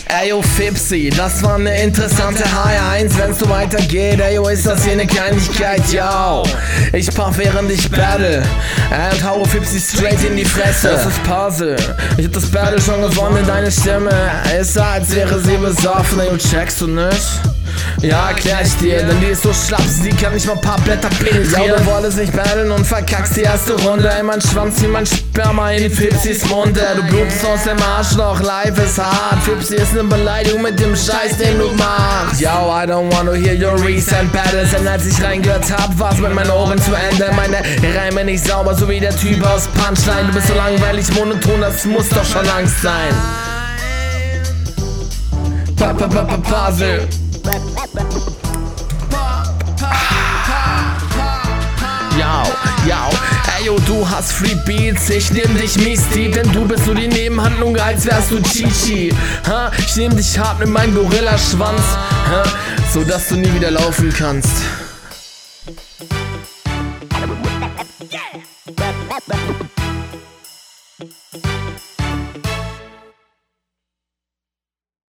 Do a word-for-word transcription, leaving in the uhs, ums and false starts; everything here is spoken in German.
Ey, yo, Fipsi, das war ne interessante H eins, wenn's so weitergeht. Ey, yo, ist das hier ne Kleinigkeit, yo. Ich puff während ich battle, ey, und hau Fipsi straight in die Fresse. Das ist Puzzle, ich hab das Battle schon gewonnen, deine Stimme ist so, als wäre sie besoffen. Ey, yo, checkst du nicht? Ja, erklär ich dir, denn die ist so schlaps, die kann nicht mal ein paar Blätter penetrieren. Ja, du wolltest nicht battlen und verkackst die erste Runde. Ey, mein Schwanz wie mein Sperma in Fipsis Munde. Du blutest aus dem Arschloch, life ist hart. Fipsi ist ne Beleidigung mit dem Scheiß, den du machst. Yo, I don't wanna hear your recent battles. Denn als ich reingehört hab, war's mit meinen Ohren zu Ende. Meine Reime nicht sauber, so wie der Typ aus Punchline. Du bist so langweilig, monoton, das muss doch schon Angst sein. Puzzle. Yo, yo, ey yo, du hast Free Beats, ich nehm dich mies deep, denn du bist so die Nebenhandlung, als wärst du Chichi. Ha? Ich nehm dich hart mit meinem Gorillaschwanz, ha? So dass du nie wieder laufen kannst. Yeah.